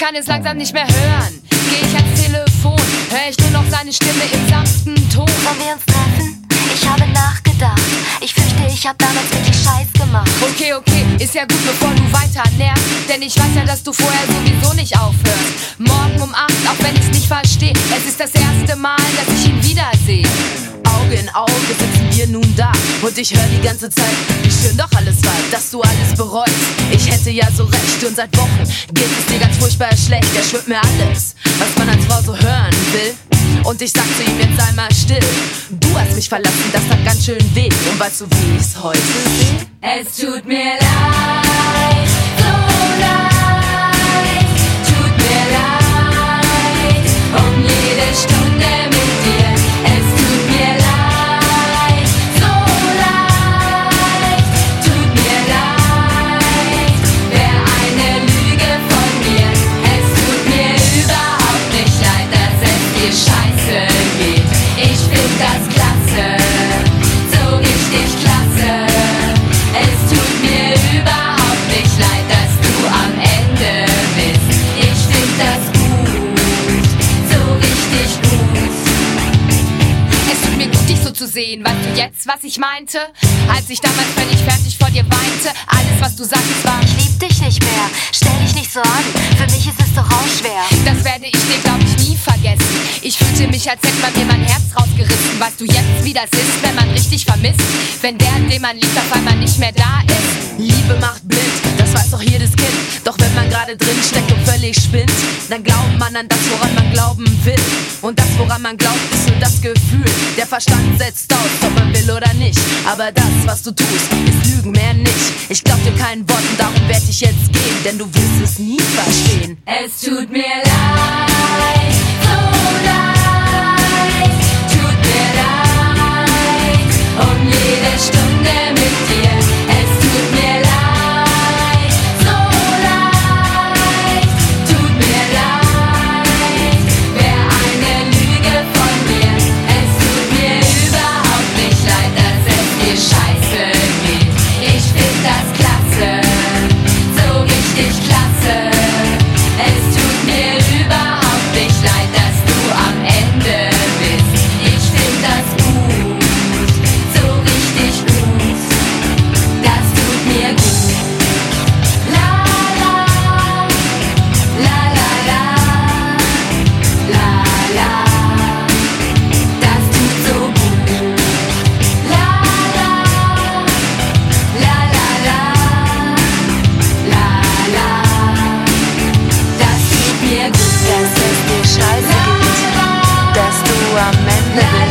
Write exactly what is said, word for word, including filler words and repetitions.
kann es langsam nicht mehr hören. Geh ich ans Telefon, hör ich nur noch seine Stimme im sanften Ton. Wollen wir uns treffen? Ich habe nachgedacht. Ich fürchte, ich hab damals wirklich Scheiß gemacht. Okay, okay, ist ja gut, bevor du weiter nervst. Denn ich weiß ja, dass du vorher sowieso nicht aufhörst. Morgen um acht, auch wenn ich's nicht verstehe. Es ist das erste Mal, dass ich ihn wiedersehe. Auge in Auge sitzen wir nun da. Und ich höre die ganze Zeit, wie schön doch alles war, dass du alles bereust. Ich hätte ja so recht und seit Wochen geht es dir ganz furchtbar schlecht. Er schwört mir alles, was man als Frau so hören will. Und ich sag zu ihm, jetzt sei mal still. Du hast mich verlassen, das tat ganz schön weh. Und weißt du, wie ich's heute sehe? Es tut mir leid, so leid. Tut mir leid, um jede Stunde mit dir. Es tut mir leid, so leid. Tut mir leid, wär eine Lüge von mir. Es tut mir überhaupt nicht leid, dass es dir scheiße geht. Ich find das klasse, so richtig klasse. Es tut mir überhaupt nicht leid, dass du am Ende bist. Ich find das gut, so richtig gut. Es tut mir gut, dich so zu sehen. Weißt du jetzt, was ich meinte? Als ich damals völlig fertig vor dir weinte. Alles, was du sagst, war: Ich lieb dich nicht mehr, stell dich nicht so an. Für mich ist es doch auch schwer. Das werde ich dir, glaub ich, nie vergessen. Ich fühlte mich, als hätte man mir mein Herz rausgerissen. Weißt du jetzt, wie das ist, wenn man richtig vermisst? Wenn der, den man liebt, auf einmal nicht mehr da ist. Liebe macht blind, das weiß doch jedes Kind. Doch wenn man gerade drin steckt und völlig spinnt, dann glaubt man an das, woran man glauben will. Und das, woran man glaubt, ist nur das Gefühl. Der Verstand setzt aus, ob man will oder nicht. Aber das, was du tust, ist Lügen, mehr nicht. Ich glaub dir kein Wort und darum werd ich jetzt gehen, denn du wirst es nie verstehen. Es tut mir leid, so leid. Tut mir leid, um jede Stunde mit dir. Es tut mir leid, so leid. Tut mir leid, wär eine Lüge von mir. Es tut mir überhaupt nicht leid, dass es dir scheiße geht. Ich find das klasse, so richtig klasse. Es tut mir überhaupt nicht leid, dass du am Ende bist. Ich find das gut, so richtig gut. Das tut mir gut. La la, la la la, la la. Das tut so gut. La la, la la la, la la. Das tut mir gut. Dass es dir scheiße geht, dass du am Ende bist.